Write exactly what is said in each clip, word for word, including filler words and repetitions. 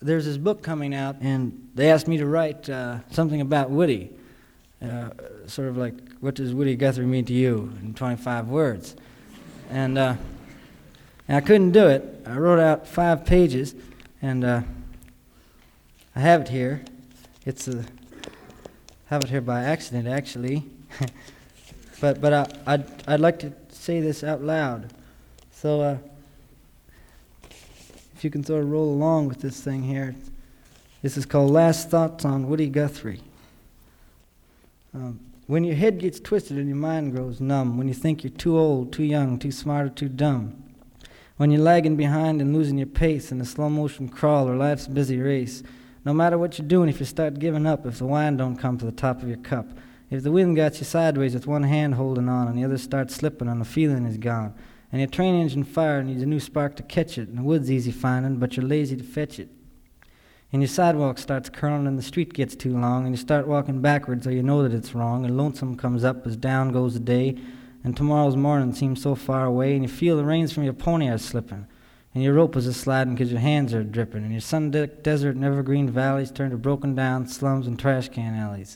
there's this book coming out, and they asked me to write uh, something about Woody. Uh, sort of like, what does Woody Guthrie mean to you in twenty-five words? And, uh, and I couldn't do it. I wrote out five pages, and uh, I have it here. It's a, I have it here by accident, actually. but but I, I'd, I'd like to say this out loud. So uh, if you can sort of roll along with this thing here. This is called Last Thoughts on Woody Guthrie. Um, when your head gets twisted and your mind grows numb, when you think you're too old, too young, too smart, or too dumb, when you're lagging behind and losing your pace in a slow-motion crawl or life's busy race, no matter what you're doing, if you start giving up, if the wine don't come to the top of your cup, if the wind got you sideways with one hand holding on and the other starts slipping and the feeling is gone, and your train engine fire needs a new spark to catch it, and the wood's easy finding, but you're lazy to fetch it, and your sidewalk starts curling and the street gets too long, and you start walking backwards so you know that it's wrong, and lonesome comes up as down goes the day, and tomorrow's morning seems so far away, and you feel the reins from your pony are slipping, and your rope is a-sliding because your hands are dripping, and your sun-decked desert and evergreen valleys turn to broken-down slums and trash-can alleys.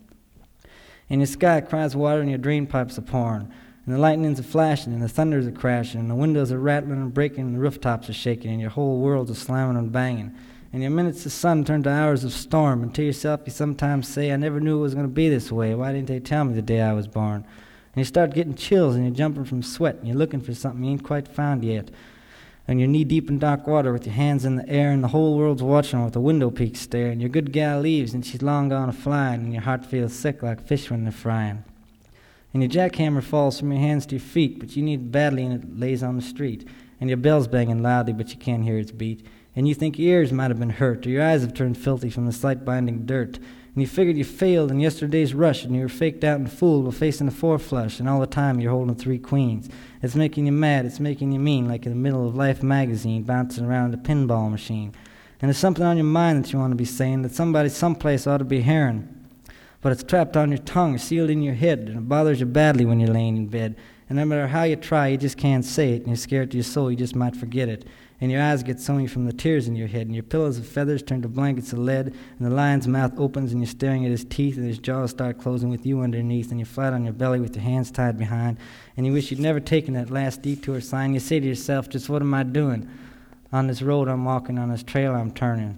And your sky cries water and your drain pipes are pouring, and the lightnings are flashing, and the thunders are crashing, and the windows are rattling and breaking, and the rooftops are shaking, and your whole world's a slamming and banging. And your minutes of sun turn to hours of storm, and to yourself you sometimes say, I never knew it was going to be this way. Why didn't they tell me the day I was born? And you start getting chills, and you're jumping from sweat, and you're looking for something you ain't quite found yet. And you're knee-deep in dark water with your hands in the air, and the whole world's watching with a window peak stare, and your good gal leaves, and she's long gone a-flying, and your heart feels sick like fish when they're frying. And your jackhammer falls from your hands to your feet, but you need it badly, and it lays on the street. And your bell's banging loudly, but you can't hear its beat. And you think your ears might have been hurt, or your eyes have turned filthy from the sight-binding dirt. And you figured you failed in yesterday's rush, and you were faked out and fooled while facing the four-flush, and all the time you're holding three queens. It's making you mad, it's making you mean, like in the middle of Life magazine, bouncing around a pinball machine. And there's something on your mind that you want to be saying, that somebody someplace ought to be hearing. But it's trapped on your tongue, or sealed in your head, and it bothers you badly when you're laying in bed. And no matter how you try, you just can't say it, and you're scared to your soul you just might forget it. And your eyes get sunny from the tears in your head, and your pillows of feathers turn to blankets of lead, and the lion's mouth opens, and you're staring at his teeth, and his jaws start closing with you underneath, and you're flat on your belly with your hands tied behind, and you wish you'd never taken that last detour sign. You say to yourself, just what am I doing? On this road I'm walking, on this trail I'm turning,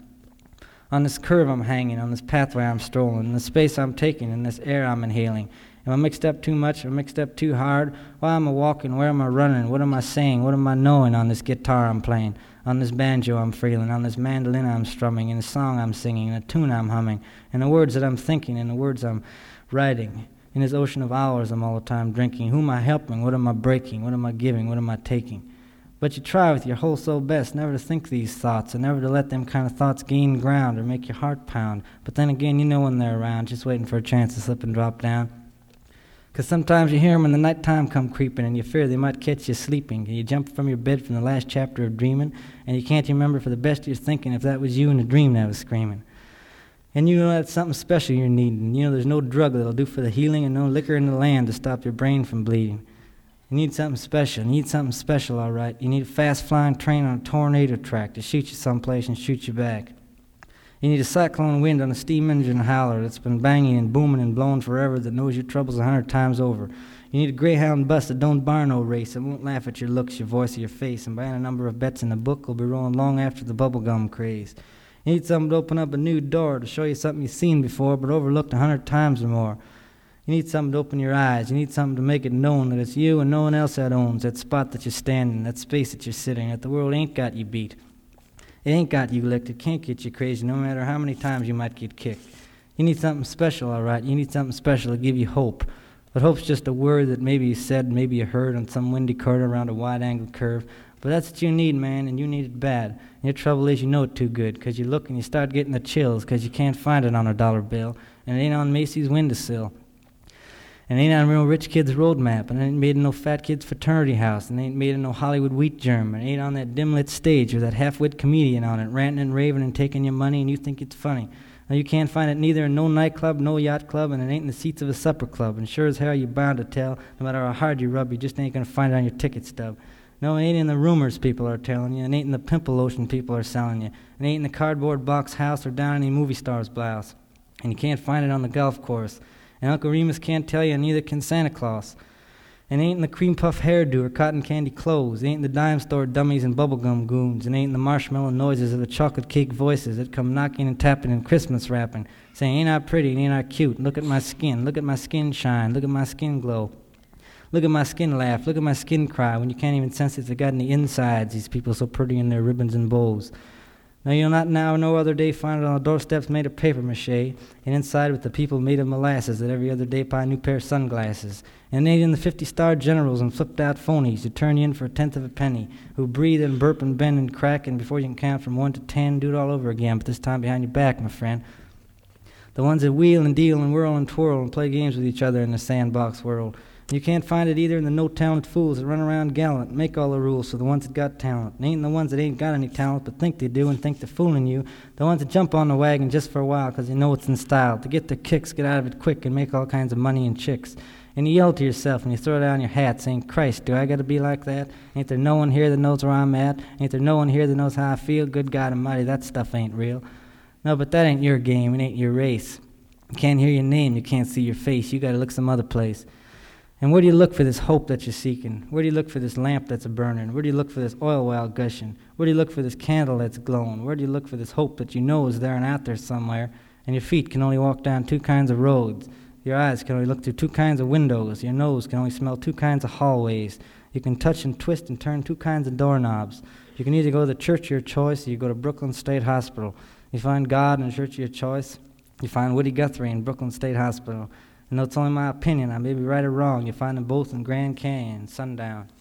on this curve I'm hanging, on this pathway I'm strolling, in the space I'm taking, in this air I'm inhaling. Am I mixed up too much? Am I mixed up too hard? Why am I walking? Where am I running? What am I saying? What am I knowing on this guitar I'm playing? On this banjo I'm feeling? On this mandolin I'm strumming? In the song I'm singing? In the tune I'm humming? In the words that I'm thinking? In the words I'm writing? In this ocean of hours I'm all the time drinking? Who am I helping? What am I breaking? What am I giving? What am I taking? But you try with your whole soul best never to think these thoughts, and never to let them kind of thoughts gain ground or make your heart pound. But then again, you know when they're around, just waiting for a chance to slip and drop down. Because sometimes you hear them when the nighttime come creeping, and you fear they might catch you sleeping, and you jump from your bed from the last chapter of dreaming, and you can't remember for the best of your thinking if that was you in a dream that was screaming. And you know that's something special you're needing. You know there's no drug that'll do for the healing, and no liquor in the land to stop your brain from bleeding. You need something special. You need something special, all right. You need a fast-flying train on a tornado track to shoot you someplace and shoot you back. You need a cyclone wind on a steam engine howler that's been banging and booming and blowing forever, that knows your troubles a hundred times over. You need a greyhound bus that don't bar no race, that won't laugh at your looks, your voice, or your face, and buying a number of bets in the book will be rolling long after the bubblegum craze. You need something to open up a new door, to show you something you've seen before but overlooked a hundred times or more. You need something to open your eyes. You need something to make it known that it's you and no one else that owns that spot that you're standing, that space that you're sitting, that the world ain't got you beat. It ain't got you licked. It can't get you crazy no matter how many times you might get kicked. You need something special, all right. You need something special to give you hope. But hope's just a word that maybe you said, maybe you heard on some windy corner around a wide-angled curve. But that's what you need, man, and you need it bad. And your trouble is you know it too good, because you look and you start getting the chills, because you can't find it on a dollar bill, and it ain't on Macy's windowsill. And it ain't on a real rich kid's road map, and it ain't made in no fat kid's fraternity house, and it ain't made in no Hollywood wheat germ, and it ain't on that dim-lit stage with that half-wit comedian on it, ranting and raving and taking your money, and you think it's funny. Now you can't find it neither in no nightclub, no yacht club, and it ain't in the seats of a supper club, and sure as hell you're bound to tell, no matter how hard you rub, you just ain't gonna find it on your ticket stub. No, it ain't in the rumors people are telling you. It ain't in the pimple lotion people are selling you. It ain't in the cardboard box house or down any movie star's blouse. And you can't find it on the golf course. And Uncle Remus can't tell you, and neither can Santa Claus. And it ain't in the cream puff hairdo or cotton candy clothes. It ain't in the dime store dummies and bubblegum goons. And it ain't in the marshmallow noises of the chocolate cake voices that come knocking and tapping and Christmas rapping, saying, ain't I pretty and ain't I cute? Look at my skin. Look at my skin shine. Look at my skin glow. Look at my skin laugh. Look at my skin cry when you can't even sense it's got any insides, these people so pretty in their ribbons and bows. Now you'll not now or no other day find it on the doorsteps made of paper mache, and inside with the people made of molasses that every other day buy a new pair of sunglasses. And it ain't in the fifty-star generals and flipped-out phonies who turn you in for a tenth of a penny, who breathe and burp and bend and crack, and before you can count from one to ten, do it all over again, but this time behind your back, my friend. The ones that wheel and deal and whirl and twirl and play games with each other in the sandbox world. You can't find it either in the no-talent fools that run around gallant and make all the rules for the ones that got talent. It ain't the ones that ain't got any talent but think they do and think they're fooling you. The ones that jump on the wagon just for a while because they know it's in style. To get their kicks, get out of it quick, and make all kinds of money and chicks. And you yell to yourself and you throw down your hat saying, Christ, do I got to be like that? Ain't there no one here that knows where I'm at? Ain't there no one here that knows how I feel? Good God Almighty, that stuff ain't real. No, but that ain't your game. It ain't your race. You can't hear your name. You can't see your face. You got to look some other place. And where do you look for this hope that you're seeking? Where do you look for this lamp that's a-burning? Where do you look for this oil well gushing? Where do you look for this candle that's glowing? Where do you look for this hope that you know is there and out there somewhere? And your feet can only walk down two kinds of roads. Your eyes can only look through two kinds of windows. Your nose can only smell two kinds of hallways. You can touch and twist and turn two kinds of doorknobs. You can either go to the church of your choice or you go to Brooklyn State Hospital. You find God in the church of your choice. You find Woody Guthrie in Brooklyn State Hospital. And though it's only my opinion, I may be right or wrong, you find them both in Grand Canyon, sundown.